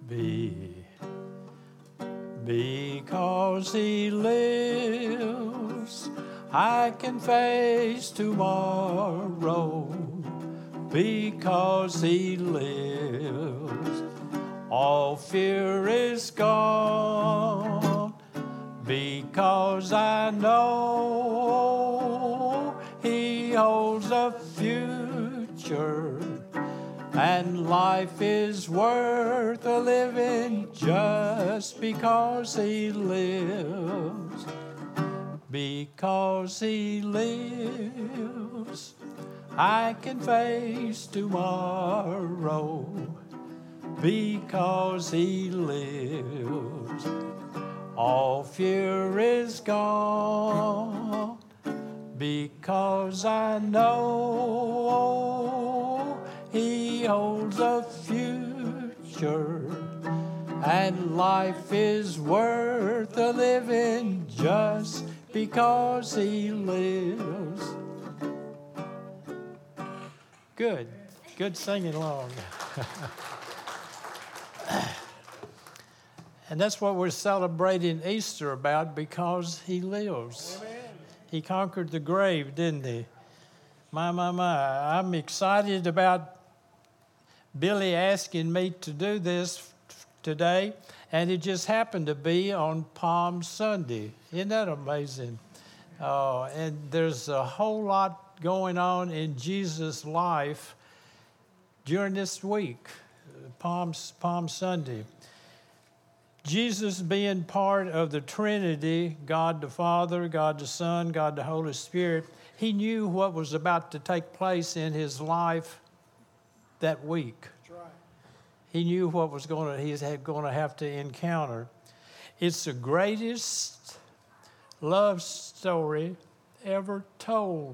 be. Because he lives, I can face tomorrow. Because he lives, all fear is gone. Because I know he holds a future, and life is worth a living just because he lives. Because he lives, I can face tomorrow. Because he lives, all fear is gone. Because I know he holds a future, and life is worth a living just because he lives. Good singing along. And that's what we're celebrating Easter about, because he lives. Amen. He conquered the grave, didn't he? My. I'm excited about Billy asking me to do this today, and it just happened to be on Palm Sunday. Isn't that amazing? And there's a whole lot going on in Jesus' life during this week, Palm Sunday. Jesus, being part of the Trinity, God the Father, God the Son, God the Holy Spirit, he knew what was about to take place in his life that week. That's right. He knew what was going to have to encounter. It's the greatest love story ever told.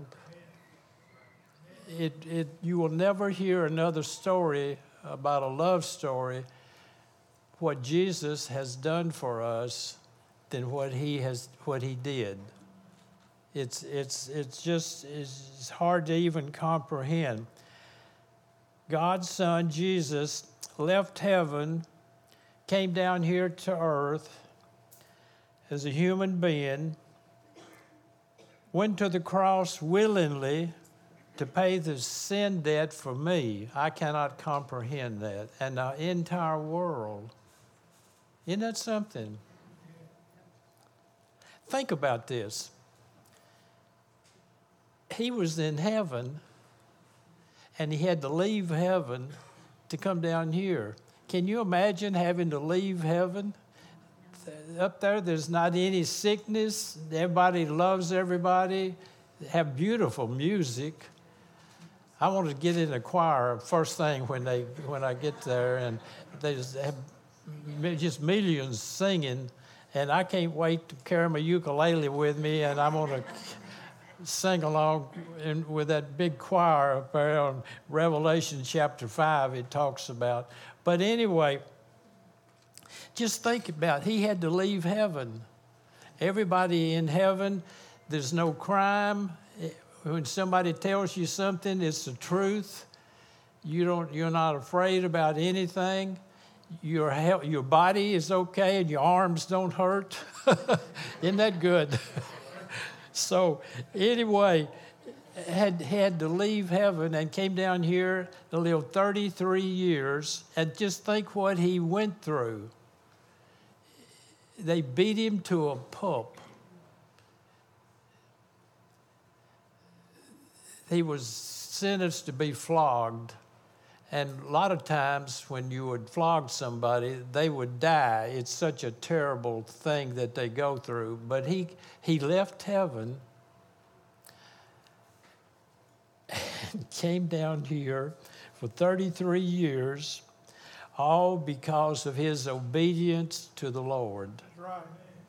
You will never hear another story about a love story, what Jesus has done for us, than what he did. It's hard to even comprehend. God's Son, Jesus, left heaven, came down here to earth as a human being, went to the cross willingly to pay the sin debt for me. I cannot comprehend that. And the entire world. Isn't that something? Think about this. He was in heaven, and he had to leave heaven to come down here. Can you imagine having to leave heaven? Up there, there's not any sickness. Everybody loves everybody. They have beautiful music. I want to get in a choir first thing when I get there, and they just have just millions singing, and I can't wait to carry my ukulele with me, and I'm going to sing along with that big choir up there on Revelation chapter 5 it talks about. But anyway, just think about it. He had to leave heaven. Everybody in heaven, there's no crime. When somebody tells you something, it's the truth. You're not afraid about anything. Your body is okay and your arms don't hurt. Isn't that good? So anyway, had to leave heaven and came down here to live 33 years. And just think what he went through. They beat him to a pulp. He was sentenced to be flogged. And a lot of times when you would flog somebody, they would die. It's such a terrible thing that they go through. But he left heaven and came down here for 33 years, all because of his obedience to the Lord. That's right.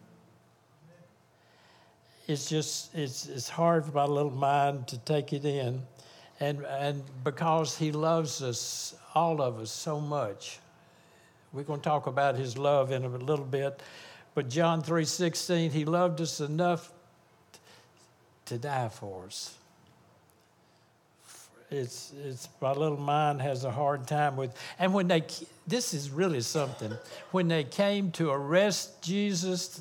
It's hard for my little mind to take it in. And because he loves us, all of us, so much. We're going to talk about his love in a little bit. But John 3:16, he loved us enough to die for us. It's my little mind has a hard time with. And when this is really something. When they came to arrest Jesus,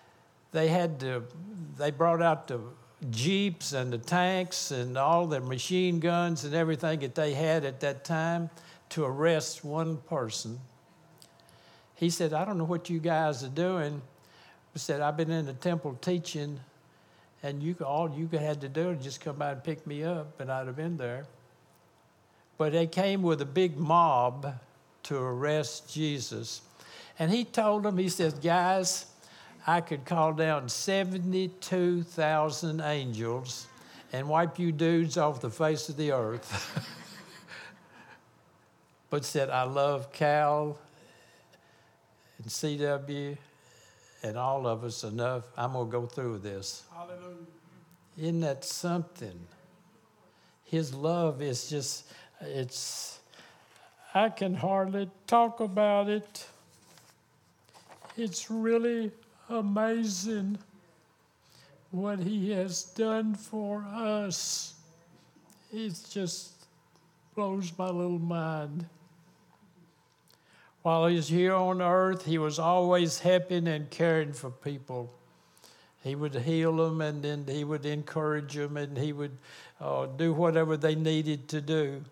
they brought out the jeeps and the tanks and all the machine guns and everything that they had at that time to arrest one person. He said, I don't know what you guys are doing. He said, I've been in the temple teaching, and all you had to do is just come out and pick me up, and I'd have been there. But they came with a big mob to arrest Jesus. And he told them, he said, guys, I could call down 72,000 angels and wipe you dudes off the face of the earth. But said, I love Cal and CW and all of us enough. I'm going to go through with this. Hallelujah. Isn't that something? His love is just, I can hardly talk about it. It's really amazing what he has done for us. It just blows my little mind. While he was here on earth, he was always helping and caring for people. He would heal them, and then he would encourage them, and he would do whatever they needed to do.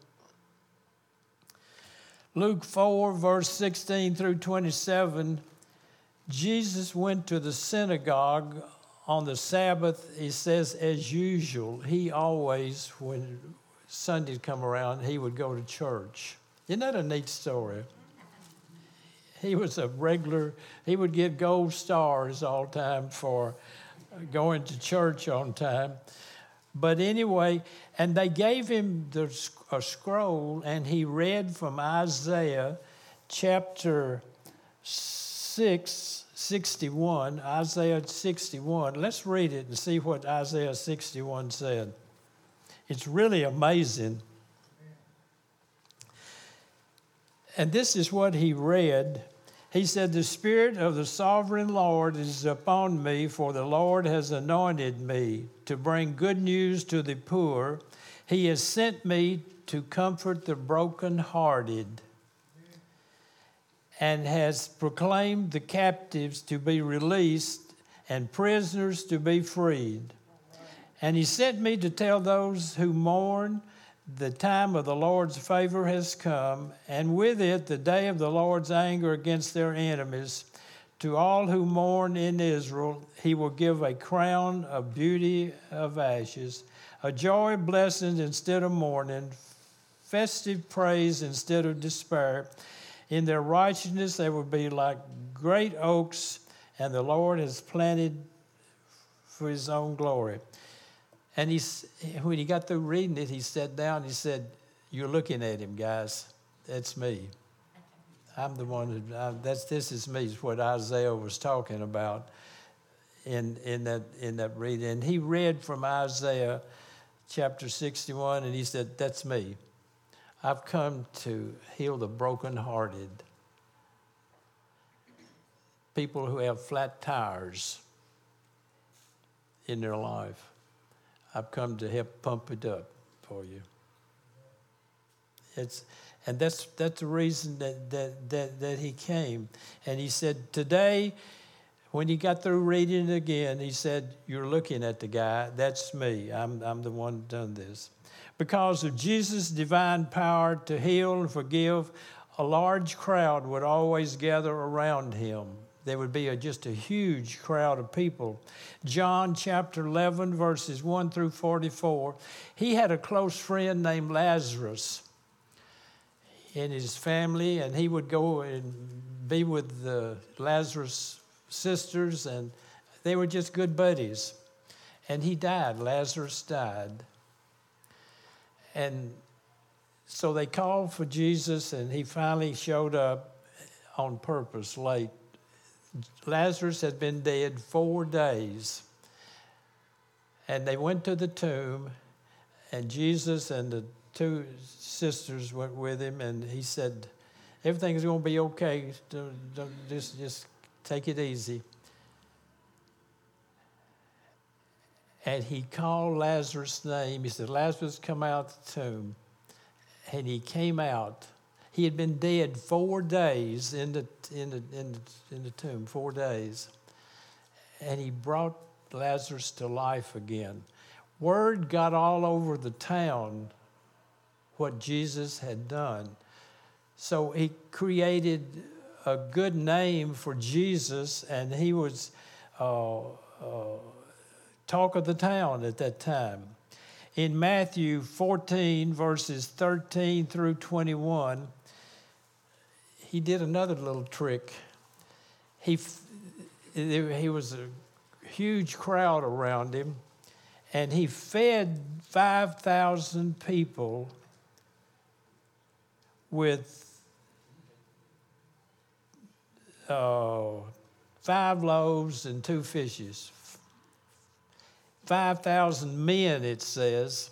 Luke 4, verse 16 through 27, Jesus went to the synagogue on the Sabbath. He says, as usual, he always, when Sundays come around, he would go to church. Isn't that a neat story? He was a regular, he would get gold stars all the time for going to church on time. But anyway, and they gave him a scroll, and he read from Isaiah chapter 61, Isaiah 61. Let's read it and see what Isaiah 61 said. It's really amazing. And this is what he read. He said, the Spirit of the Sovereign Lord is upon me, for the Lord has anointed me to bring good news to the poor. He has sent me to comfort the brokenhearted, and has proclaimed the captives to be released and prisoners to be freed. And he sent me to tell those who mourn, the time of the Lord's favor has come, and with it the day of the Lord's anger against their enemies. To all who mourn in Israel, he will give a crown of beauty of ashes, a joy of blessings instead of mourning, festive praise instead of despair. In their righteousness they will be like great oaks, and the Lord has planted for his own glory. And when he got through reading it, he sat down. He said, you're looking at him, guys. That's me. I'm the one this is me, is what Isaiah was talking about in that reading. And he read from Isaiah chapter 61, and he said, that's me. I've come to heal the brokenhearted, people who have flat tires in their life. I've come to help pump it up for you. And that's the reason that he came. And he said, today, when he got through reading it again, he said, you're looking at the guy. That's me. I'm the one who done this. Because of Jesus' divine power to heal and forgive, a large crowd would always gather around him. There would be just a huge crowd of people. John chapter 11, verses 1 through 44. He had a close friend named Lazarus in his family, and he would go and be with the Lazarus sisters, and they were just good buddies. And he died. Lazarus died. And so they called for Jesus, and he finally showed up on purpose late. Lazarus had been dead 4 days. And they went to the tomb, and Jesus and the 2 sisters went with him, and he said, everything's going to be okay. Just take it easy. And he called Lazarus' name. He said, Lazarus, come out the tomb. and he came out. He had been dead 4 days in the tomb, 4 days. And he brought Lazarus to life again. Word got all over the town what Jesus had done. So he created a good name for Jesus, and he was talk of the town at that time. In Matthew 14, verses 13 through 21, he did another little trick. He was a huge crowd around him, and he fed 5,000 people with 5 loaves and 2 fishes. 5,000 men, it says,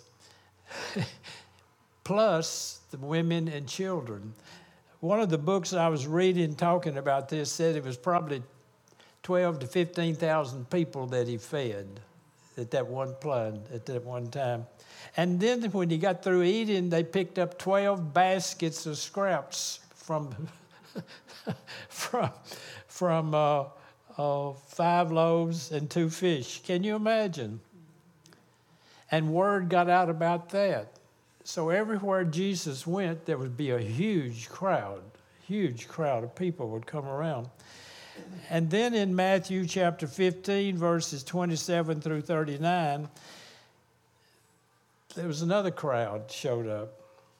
plus the women and children. One of the books I was reading talking about this said it was probably 12 to 15,000 people that he fed at that one time. And then when he got through eating, they picked up 12 baskets of scraps from 5 loaves and 2 fish. Can you imagine? And word got out about that. So everywhere Jesus went, there would be a huge crowd of people would come around. And then in Matthew chapter 15, verses 27 through 39, there was another crowd showed up.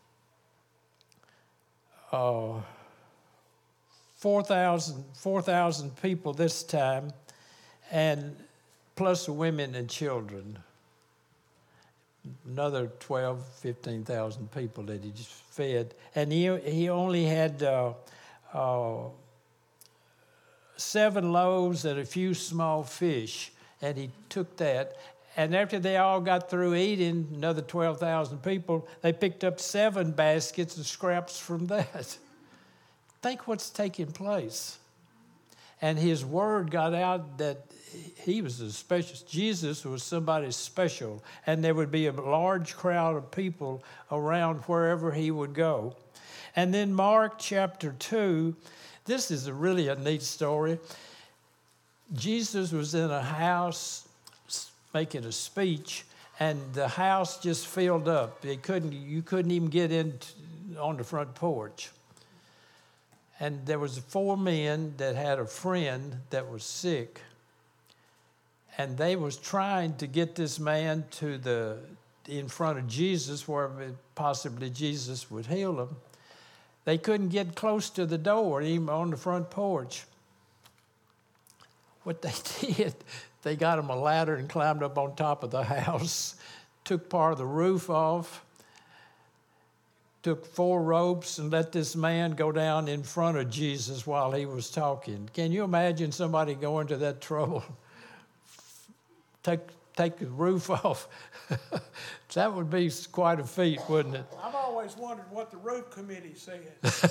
4,000 people this time, and plus the women and children. Another 12, 15,000 people that he just fed. And he only had 7 loaves and a few small fish, and he took that. And after they all got through eating, another 12,000 people, they picked up 7 baskets of scraps from that. Think what's taking place. And his word got out that he was a special, Jesus was somebody special, and there would be a large crowd of people around wherever he would go. And then Mark chapter 2, this is really a neat story. Jesus was in a house making a speech, and the house just filled up. You couldn't even get in on the front porch. And there was 4 men that had a friend that was sick. And they was trying to get this man in front of Jesus, where possibly Jesus would heal him. They couldn't get close to the door, even on the front porch. What they did, they got him a ladder and climbed up on top of the house, took part of the roof off, took 4 ropes and let this man go down in front of Jesus while he was talking. Can you imagine somebody going to that trouble? Take the roof off. That would be quite a feat, wouldn't it? I've always wondered what the roof committee said.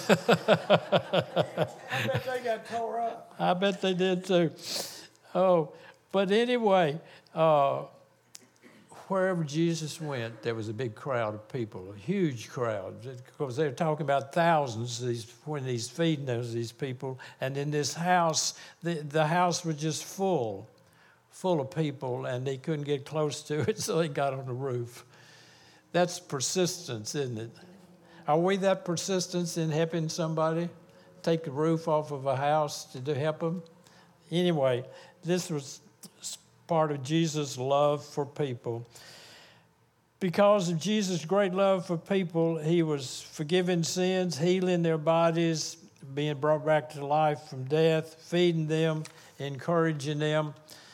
I bet they got tore up. I bet they did too. Oh, but anyway, wherever Jesus went, there was a big crowd of people, a huge crowd, because they were talking about thousands when he's feeding these people. And in this house, the house was just full of people, and they couldn't get close to it, so they got on the roof. That's persistence, isn't it? Are we that persistence in helping somebody take the roof off of a house to help them? Anyway, this was part of Jesus' love for people. Because of Jesus' great love for people, he was forgiving sins, healing their bodies, being brought back to life from death, feeding them, encouraging them.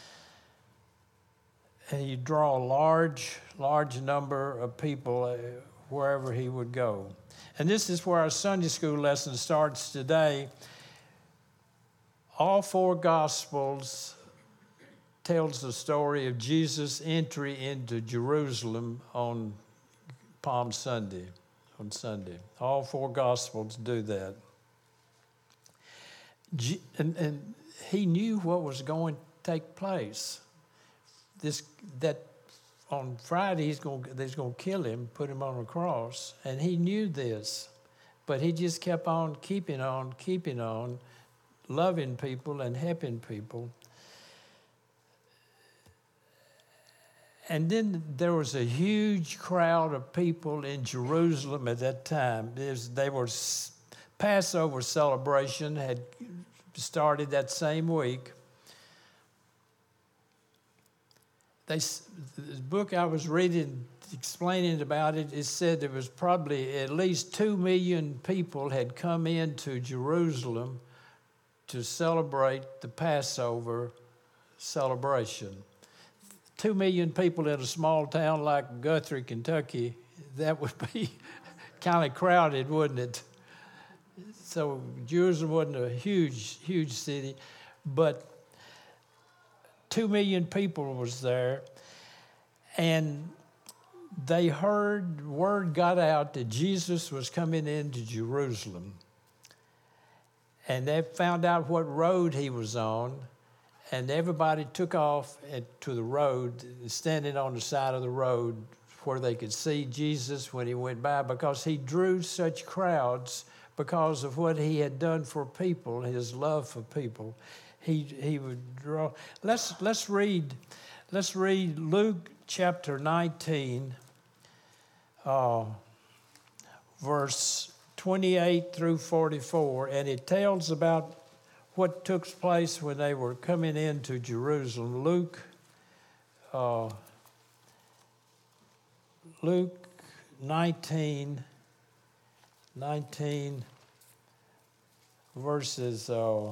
And he'd draw a large number of people wherever he would go. And this is where our Sunday school lesson starts today. All 4 Gospels tells the story of Jesus' entry into Jerusalem on Palm Sunday, on Sunday. All 4 Gospels do that. And he knew what was going to take place. That on Friday they're going to kill him, put him on a cross. And he knew this, but he just kept on, keeping on, loving people and helping people. And then there was a huge crowd of people in Jerusalem at that time. Passover celebration had started that same week. The book I was reading, explaining about it, it said there was probably at least 2 million people had come into Jerusalem to celebrate the Passover celebration. 2 million people in a small town like Guthrie, Kentucky, that would be kind of crowded, wouldn't it? So Jerusalem wasn't a huge city, but 2 million people was there, and they heard, word got out that Jesus was coming into Jerusalem, and they found out what road he was on, and everybody took off to the road, standing on the side of the road where they could see Jesus when he went by, because he drew such crowds because of what he had done for people, his love for people. He would draw. Let's read Luke chapter 19, verse 28 through 44, and it tells about what took place when they were coming into Jerusalem. Luke 19 verses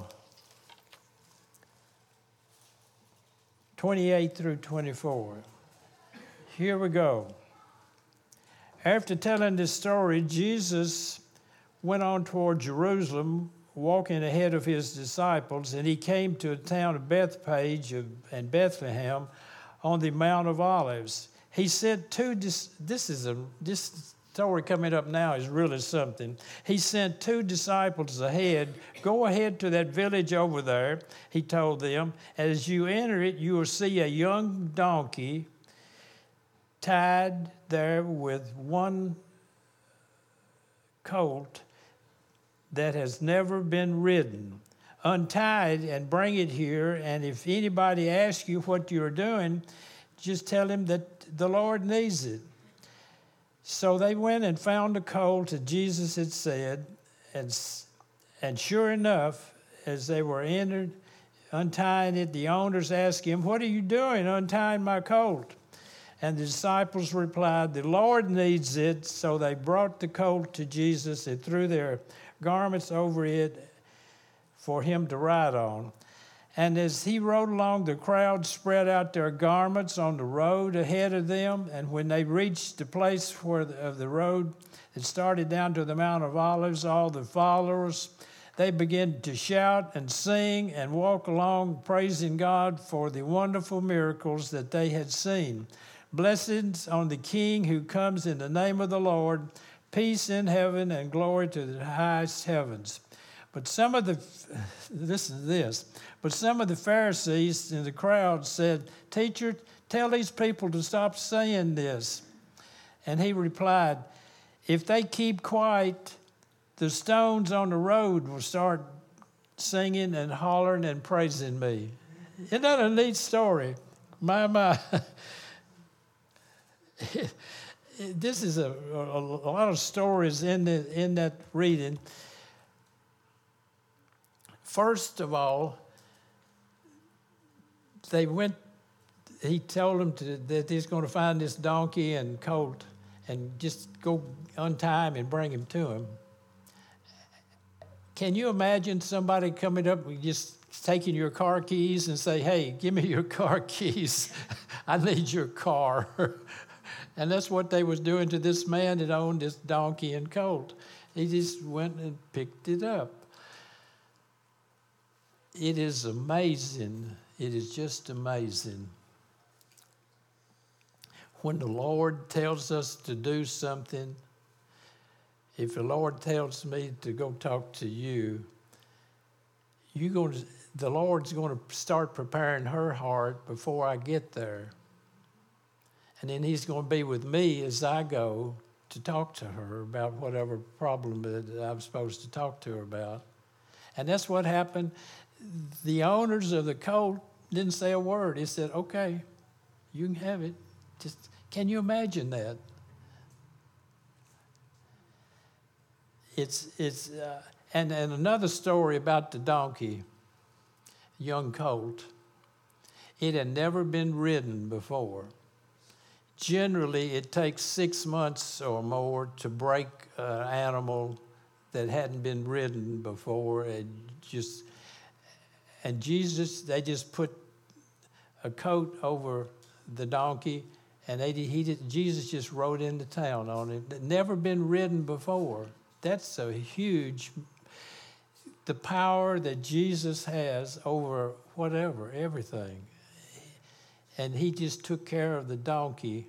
28 through 24. Here we go. After telling this story, Jesus went on toward Jerusalem, walking ahead of his disciples, and he came to a town of Bethphage and Bethlehem on the Mount of Olives. He sent this story coming up now is really something. He sent 2 disciples ahead. Go ahead to that village over there, he told them. As you enter it, you will see a young donkey tied there with one colt that has never been ridden. Untie it and bring it here, and if anybody asks you what you're doing, just tell him that the Lord needs it. So they went and found the colt that Jesus had said, and sure enough, as they were untying it, the owners asked him, "What are you doing untying my colt?" And the disciples replied, "The Lord needs it." So they brought the colt to Jesus and threw their garments over it for him to ride on. And as he rode along, the crowd spread out their garments on the road ahead of them. And when they reached the place of the road that started down to the Mount of Olives, all the followers, they began to shout and sing and walk along, praising God for the wonderful miracles that they had seen. Blessings on the King who comes in the name of the Lord, peace in heaven and glory to the highest heavens. But some of the Pharisees in the crowd said, "Teacher, tell these people to stop saying this." And he replied, "If they keep quiet, the stones on the road will start singing and hollering and praising me." Isn't that a neat story? My. This is a lot of stories in that reading. First of all, he told them that he's going to find this donkey and colt and just go untie him and bring him to him. Can you imagine somebody coming up and just taking your car keys and say, "Hey, give me your car keys. I need your car." And that's what they was doing to this man that owned this donkey and colt. He just went and picked it up. It is amazing. It is just amazing. When the Lord tells us to do something, if the Lord tells me to go talk to you, the Lord's going to start preparing her heart before I get there. And then he's going to be with me as I go to talk to her about whatever problem that I'm supposed to talk to her about. And that's what happened. The owners of the colt didn't say a word. He said, okay, you can have it. Just, can you imagine that? And another story about the donkey, young colt. It had never been ridden before. Generally, it takes 6 months or more to break an animal that hadn't been ridden before. And Jesus, they just put a coat over the donkey, and Jesus just rode into town on it. Never been ridden before. That's a huge, the power that Jesus has over whatever, everything. And he just took care of the donkey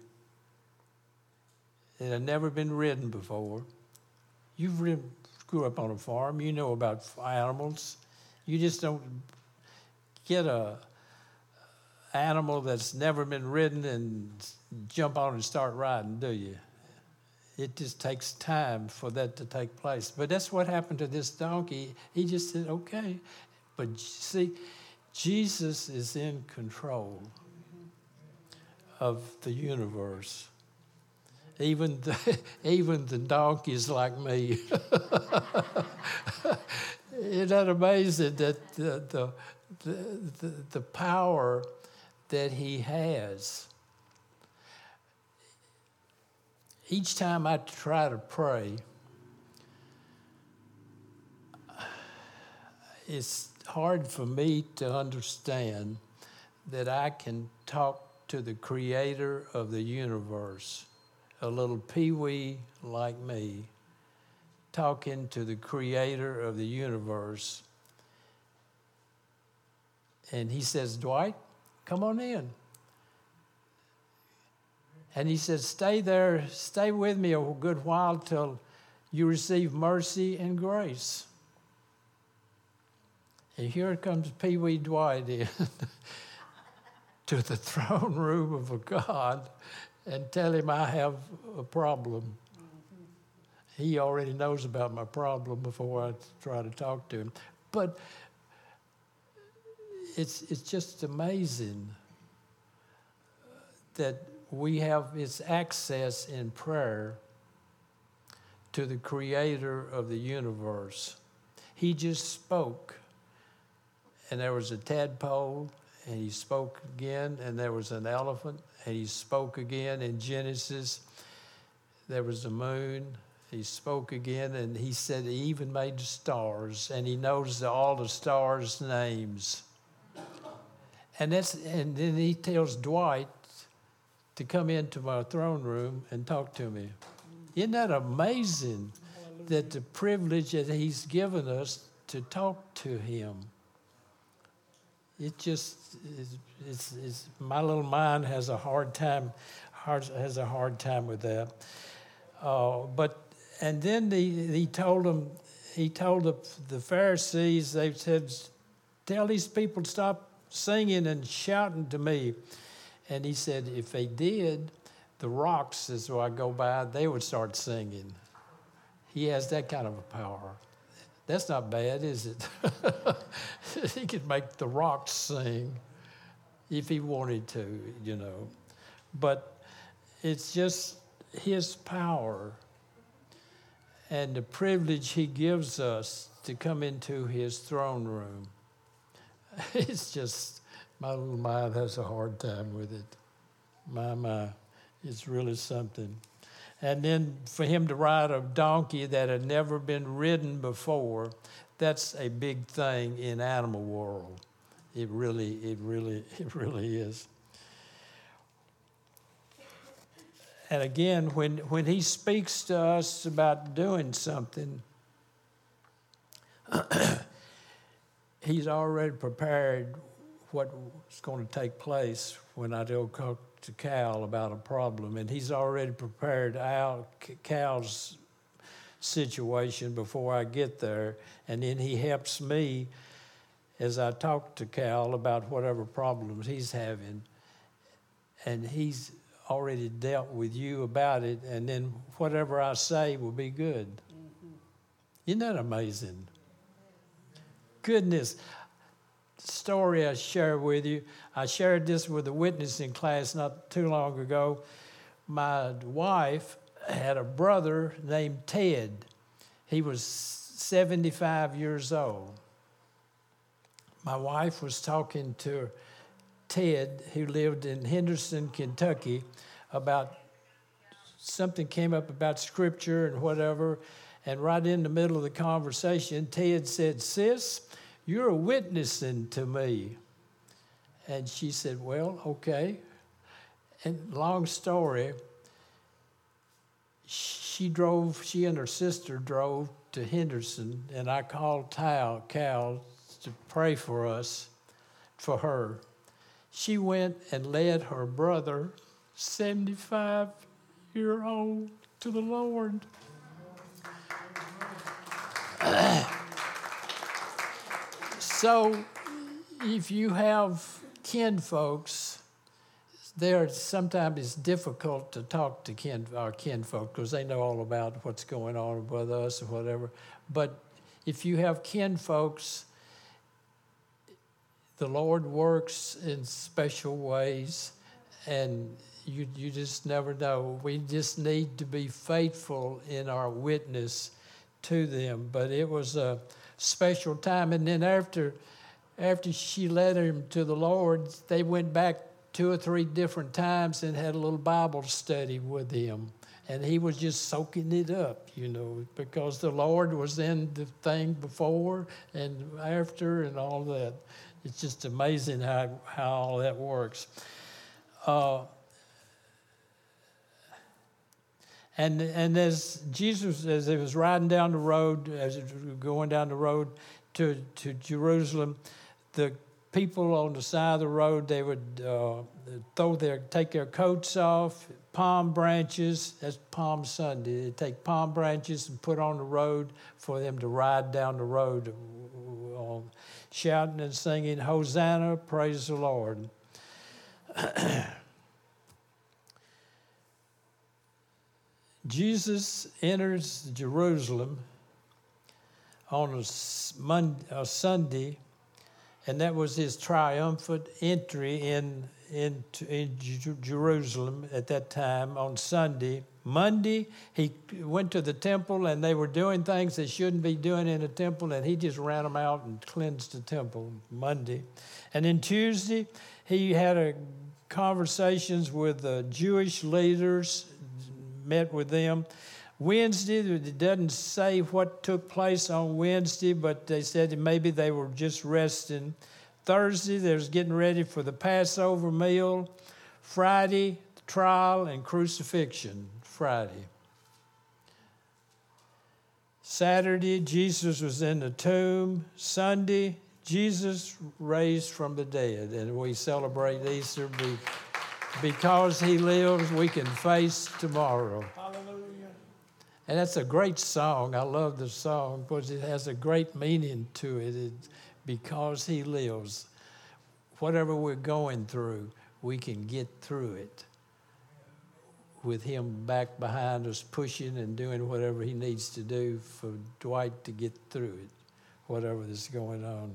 that had never been ridden before. Grew up on a farm. You know about animals. You just don't get a animal that's never been ridden and jump on and start riding, do you? It just takes time for that to take place. But that's what happened to this donkey. He just said, okay. But see, Jesus is in control of the universe. Even the donkeys like me. Isn't that amazing that the power that he has? Each time I try to pray, it's hard for me to understand that I can talk to the creator of the universe, a little peewee like me, talking to the creator of the universe. And he says, Dwight, come on in. And he says, stay there, stay with me a good while till you receive mercy and grace. And here comes Pee Wee Dwight in to the throne room of a God and tell him I have a problem. He already knows about my problem before I try to talk to him. But it's just amazing that we have its access in prayer to the creator of the universe. He just spoke, and there was a tadpole, and he spoke again, and there was an elephant, and he spoke again. In Genesis, there was the moon. He spoke again, and he said he even made the stars, and he knows all the stars' names. And then he tells Dwight to come into my throne room and talk to me. Isn't that amazing? That the privilege that he's given us to talk to him? It just is my little mind has a hard time with that. And then he told the Pharisees, they said, tell these people to stop singing and shouting to me. And he said, if they did, the rocks, as I go by, they would start singing. He has that kind of a power. That's not bad, is it? He could make the rocks sing if he wanted to, you know. But it's just his power and the privilege he gives us to come into his throne room. It's just, my little mind has a hard time with it. My, it's really something. And then for him to ride a donkey that had never been ridden before, that's a big thing in animal world. It really is. And again, when he speaks to us about doing something, he's already prepared what's going to take place when I go talk to Cal about a problem. And he's already prepared Cal's situation before I get there. And then he helps me as I talk to Cal about whatever problems he's having. And he's already dealt with you about it, and then whatever I say will be good. Isn't that amazing? Goodness. Story I share with you. I shared this with a witnessing class not too long ago. My wife had a brother named Ted. He was 75 years old. My wife was talking to Ted, who lived in Henderson, Kentucky, about something came up about scripture and whatever. And right in the middle of the conversation, Ted said, "Sis, you're witnessing to me." And she said, "Well, okay." And long story, she and her sister drove to Henderson, and I called Cal to pray for us, for her. She went and led her brother, 75-year-old, to the Lord. So if you have kin folks, sometimes it's difficult to talk to our kin folk because they know all about what's going on with us or whatever. But if you have kin folks, the Lord works in special ways, and you just never know. We just need to be faithful in our witness to them. But it was a special time. And then after she led him to the Lord, they went back 2 or 3 different times and had a little Bible study with him. And he was just soaking it up, because the Lord was in the thing before and after and all that. It's just amazing how all that works. And as Jesus, as he was riding down the road, as he was going down the road to Jerusalem, the people on the side of the road, they would take their coats off, palm branches. That's Palm Sunday. They'd take palm branches and put on the road for them to ride down the road, shouting and singing, "Hosanna, praise the Lord." Jesus enters Jerusalem on a Sunday, and that was his triumphant entry in Jerusalem at that time on Sunday. Monday, he went to the temple, and they were doing things they shouldn't be doing in the temple, and he just ran them out and cleansed the temple Monday. And then Tuesday, he had conversations with the Jewish leaders, met with them. Wednesday, it doesn't say what took place on Wednesday, but they said maybe they were just resting. Thursday, they was getting ready for the Passover meal. Friday, the trial and crucifixion, Friday. Saturday, Jesus was in the tomb. Sunday, Jesus raised from the dead, and we celebrate Easter because he lives, we can face tomorrow. Hallelujah. And that's a great song. I love the song because it has a great meaning to it. Because he lives, whatever we're going through, we can get through it with him back behind us, pushing and doing whatever he needs to do for Dwight to get through it, whatever is going on.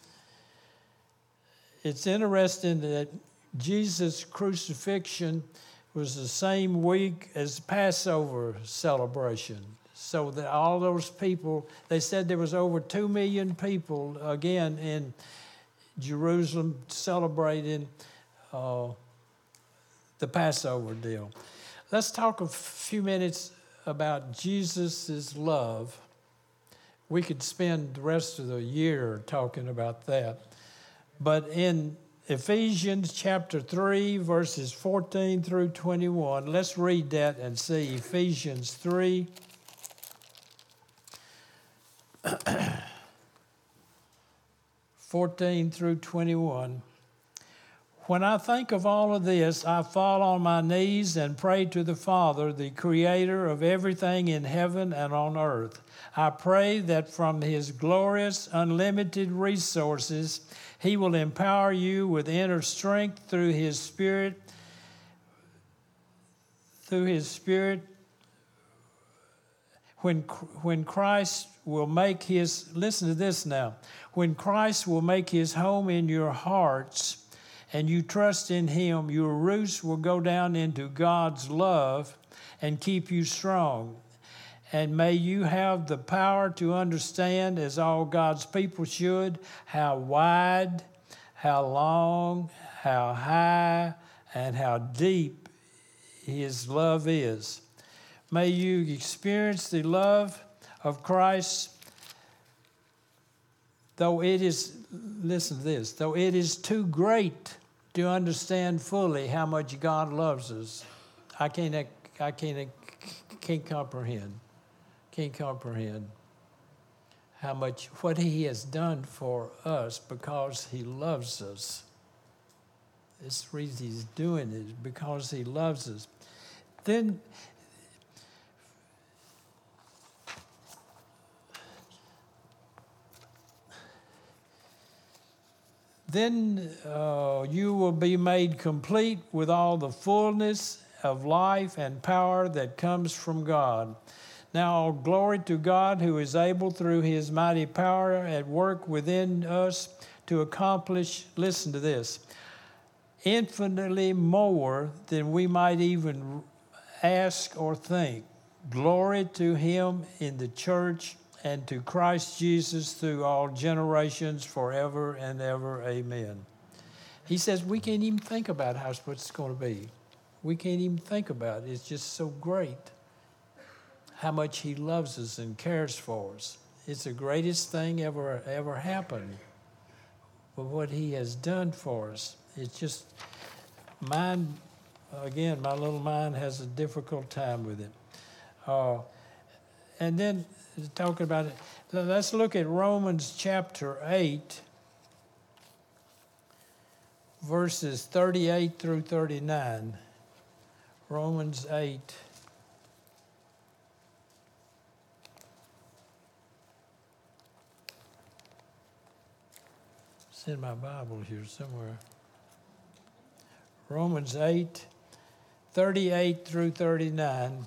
It's interesting that Jesus' crucifixion was the same week as Passover celebration. So that all those people, they said there was over 2 million people, again, in Jerusalem celebrating the Passover deal. Let's talk a few minutes about Jesus' love. We could spend the rest of the year talking about that. But in Ephesians chapter 3, verses 14 through 21, let's read that and see. Ephesians 3. 14 through 21. When I think of all of this, I fall on my knees and pray to the Father, the creator of everything in heaven and on earth. I pray that from his glorious, unlimited resources, he will empower you with inner strength through his Spirit through his Spirit, when Christ will make his, listen to this now, when Christ will make his home in your hearts and you trust in him, your roots will go down into God's love and keep you strong. And may you have the power to understand, as all God's people should, how wide, how long, how high, and how deep his love is. May you experience the love of Christ, though it is, listen to this, though it is too great to understand fully how much God loves us. I can't comprehend. Can't comprehend how much, what he has done for us because he loves us. It's the reason he's doing it, because he loves us. Then you will be made complete with all the fullness of life and power that comes from God. Now, all glory to God, who is able through his mighty power at work within us to accomplish, listen to this, infinitely more than we might even ask or think. Glory to him in the church and to Christ Jesus through all generations, forever and ever. Amen. He says we can't even think about how it's going to be. We can't even think about it. It's just so great how much he loves us and cares for us. It's the greatest thing ever happened with what he has done for us. It's just, mine, again, my little mind has a difficult time with it. And then talking about it, let's look at Romans chapter 8, verses 38 through 39. Romans 8. It's in my Bible here somewhere. Romans 8, 38 through 39.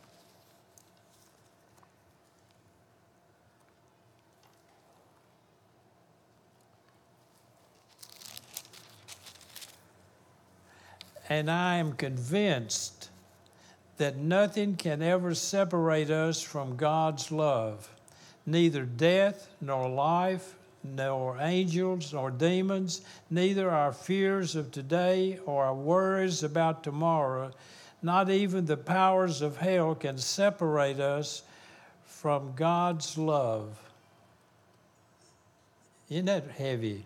And I am convinced that nothing can ever separate us from God's love, neither death nor life, nor angels nor demons, neither our fears of today or our worries about tomorrow, not even the powers of hell can separate us from God's love. Isn't that heavy?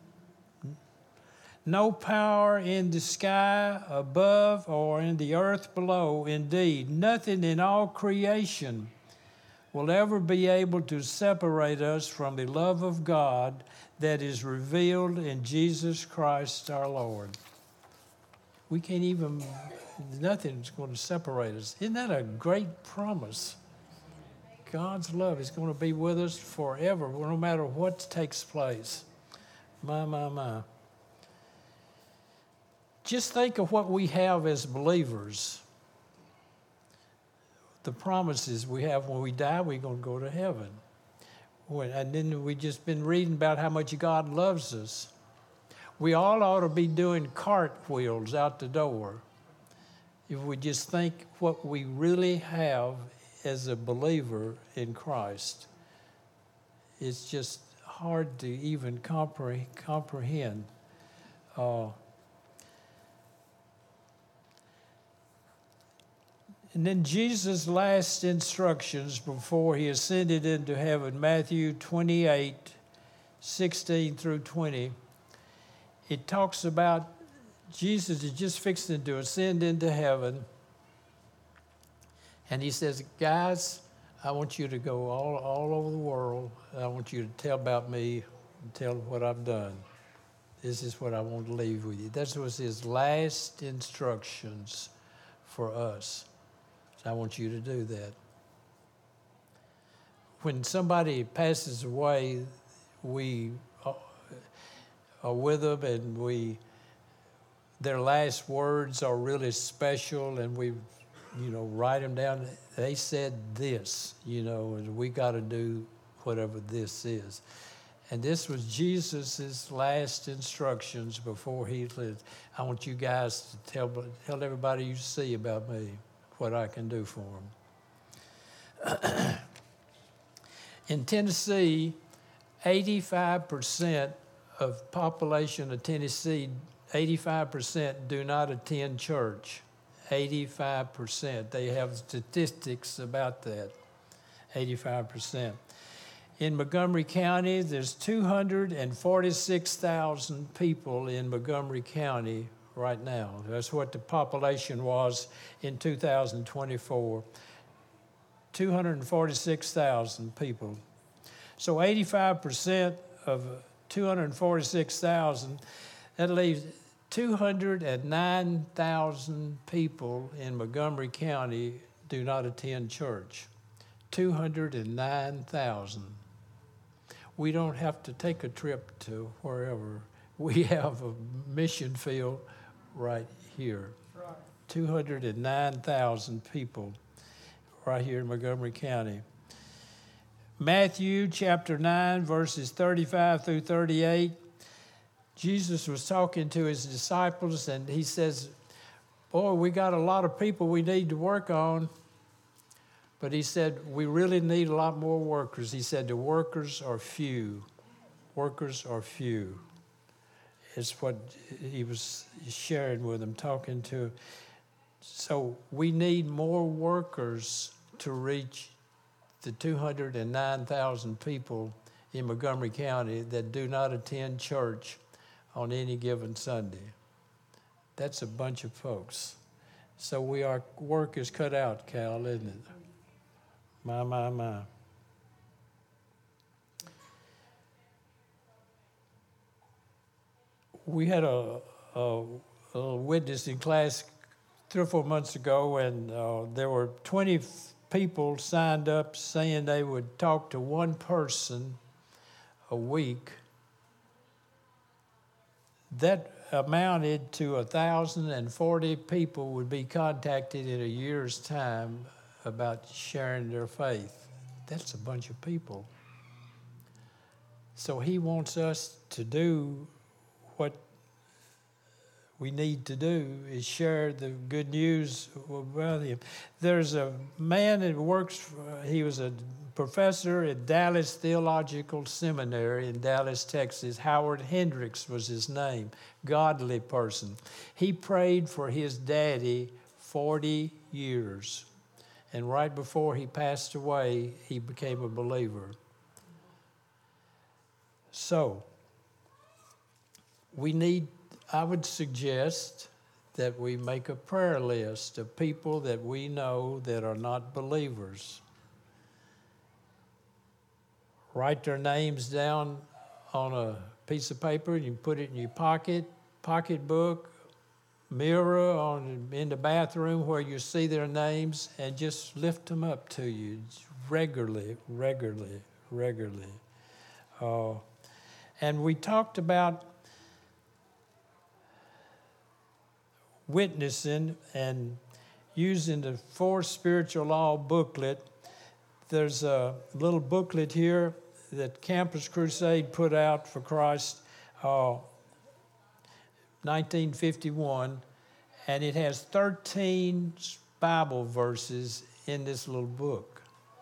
No power in the sky above or in the earth below, indeed, nothing in all creation will ever be able to separate us from the love of God that is revealed in Jesus Christ our Lord. We can't even, nothing's going to separate us. Isn't that a great promise? God's love is going to be with us forever, no matter what takes place. My. Just think of what we have as believers. The promises we have when we die, we're going to go to heaven. And then we've just been reading about how much God loves us. We all ought to be doing cartwheels out the door if we just think what we really have as a believer in Christ. It's just hard to even comprehend. And then Jesus' last instructions before he ascended into heaven, Matthew 28, 16 through 20, it talks about Jesus is just fixing to ascend into heaven. And he says, guys, I want you to go all over the world. I want you to tell about me and tell what I've done. This is what I want to leave with you. That was his last instructions for us. I want you to do that. When somebody passes away, we are with them, and their last words are really special, and we write them down. They said this, and we got to do whatever this is. And this was Jesus' last instructions before he lived. I want you guys to tell everybody you see about me what I can do for them. In Tennessee, 85% of population of Tennessee, 85% do not attend church. 85%. They have statistics about that. 85%. In Montgomery County, there's 246,000 people in Montgomery County right now. That's what the population was in 2024. 246,000 people. So 85% of 246,000, that leaves 209,000 people in Montgomery County do not attend church. 209,000. We don't have to take a trip to wherever. We have a mission field right here. Right. 209,000 people right here in Montgomery County. Matthew chapter 9, verses 35 through 38. Jesus was talking to his disciples, and he says, boy, we got a lot of people we need to work on. But he said, we really need a lot more workers. He said, the workers are few. Workers are few. It's what he was sharing with them, talking to. So we need more workers to reach the 209,000 people in Montgomery County that do not attend church on any given Sunday. That's a bunch of folks. So our work is cut out, Cal, isn't it? My. We had a witnessing class 3 or 4 months ago, and there were 20 people signed up saying they would talk to one person a week. That amounted to 1,040 people would be contacted in a year's time about sharing their faith. That's a bunch of people. So he wants us to do what we need to do, is share the good news about him. There's a man that works, he was a professor at Dallas Theological Seminary in Dallas, Texas. Howard Hendricks was his name, godly person. He prayed for his daddy 40 years. And right before he passed away, he became a believer. So, I would suggest that we make a prayer list of people that we know that are not believers. Write their names down on a piece of paper, and you put it in your pocketbook, mirror in the bathroom where you see their names, and just lift them up to you regularly. And we talked about witnessing and using the 4 Spiritual Law booklet. There's a little booklet here that Campus Crusade put out for Christ, 1951, and it has 13 Bible verses in this little book.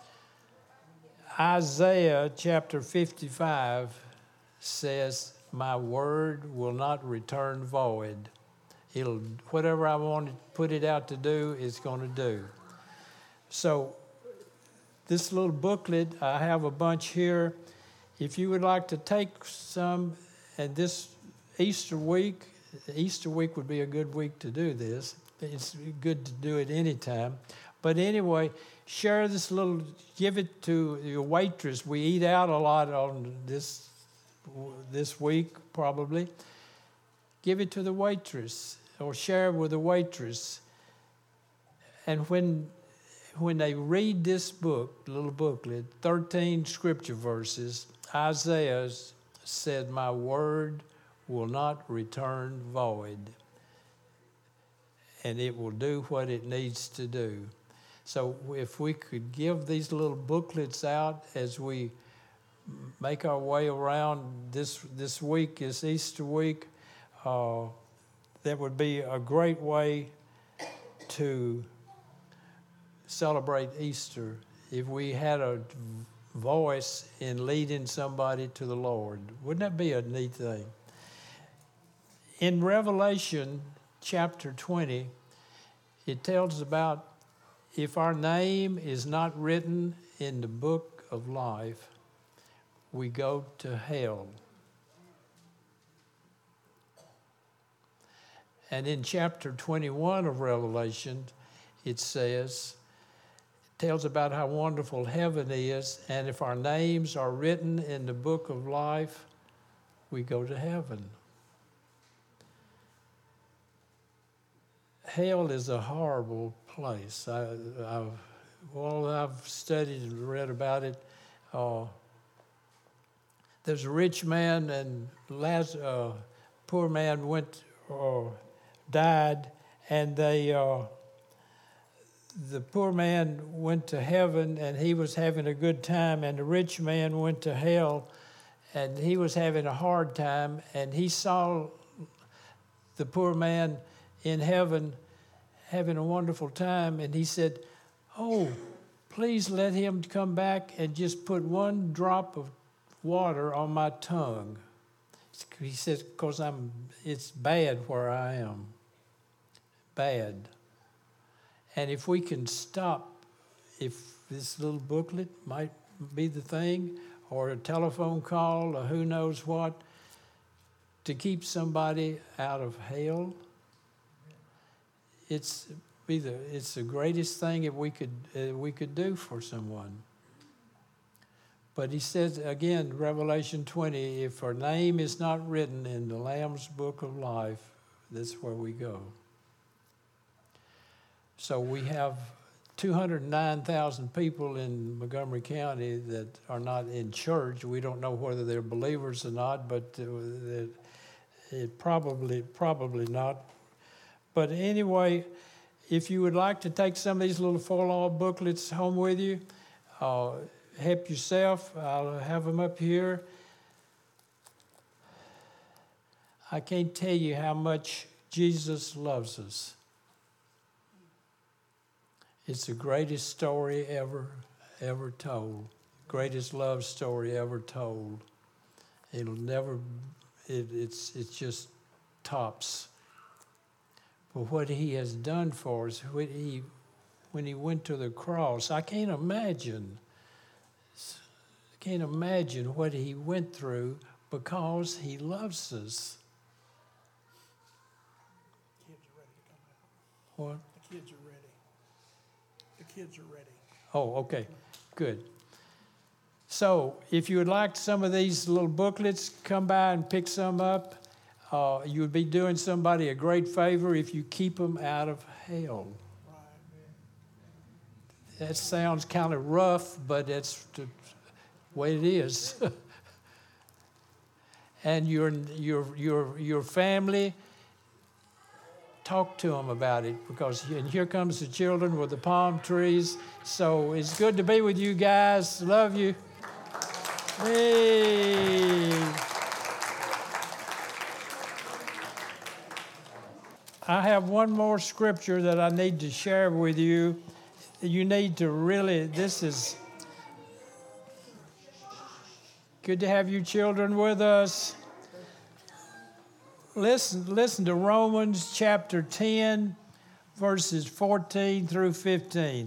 Isaiah chapter 55 says, my word will not return void. Whatever I want to put it out to do, it's going to do. So this little booklet, I have a bunch here. If you would like to take some, and this Easter week would be a good week to do this. It's good to do it anytime. But anyway, share this give it to your waitress. We eat out a lot on this week, probably. Give it to the waitress, or share with the waitress. And when they read this book, the little booklet, 13 scripture verses, Isaiah said, my word will not return void. and it will do what it needs to do. So if we could give these little booklets out as we make our way around this week is Easter week, that would be a great way to celebrate Easter if we had a voice in leading somebody to the Lord. Wouldn't that be a neat thing? In Revelation chapter 20, it tells about if our name is not written in the book of life, we go to hell. And in chapter 21 of Revelation, it tells about how wonderful heaven is, and if our names are written in the book of life, we go to heaven. Hell is a horrible place. I've studied and read about it. There's a rich man and poor man died, and the poor man went to heaven, and he was having a good time, and the rich man went to hell, and he was having a hard time, and he saw the poor man in heaven having a wonderful time, and he said, "Oh, please let him come back and just put one drop of water on my tongue." He says, "Because it's bad where I am. Bad." And if we can stop, if this little booklet might be the thing, or a telephone call, or who knows what, to keep somebody out of hell, it's the greatest thing that we could do for someone. But he says again, Revelation 20, if our name is not written in the Lamb's book of life, that's where we go. So we have 209,000 people in Montgomery County that are not in church. We don't know whether they're believers or not, but it probably not. But anyway, if you would like to take some of these little 4-law booklets home with you, help yourself. I'll have them up here. I can't tell you how much Jesus loves us. It's the greatest story ever told. Greatest love story ever told. It's just tops. But what he has done for us, when he went to the cross, I can't imagine what he went through because he loves us. Kids are ready to come out. What? The kids are ready. The kids are ready. Oh, okay, good. So if you would like some of these little booklets, come by and pick some up. You would be doing somebody a great favor if you keep them out of hell. Right. That sounds kind of rough, but that's the way it is. And your family, talk to them about it, because and here comes the children with the palm trees. So it's good to be with you guys. Love you. Hey. I have one more scripture that I need to share with you. You need to really, this is good to have you children with us. Listen to Romans chapter 10, verses 14 through 15.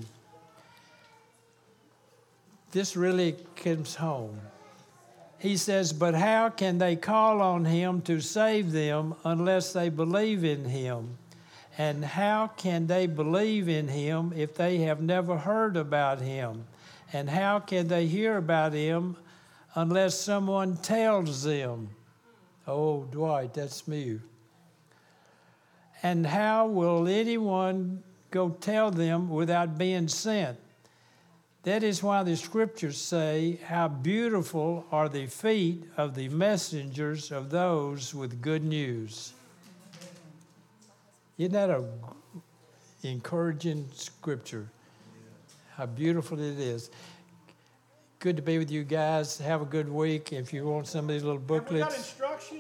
This really comes home. He says, "But how can they call on him to save them unless they believe in him? And how can they believe in him if they have never heard about him? And how can they hear about him unless someone tells them?" Oh, Dwight, that's me. "And how will anyone go tell them without being sent? That is why the scriptures say, how beautiful are the feet of the messengers of those with good news." Isn't that a encouraging scripture. How beautiful it is. Good to be with you guys. Have a good week. If you want some of these little And we got booklets.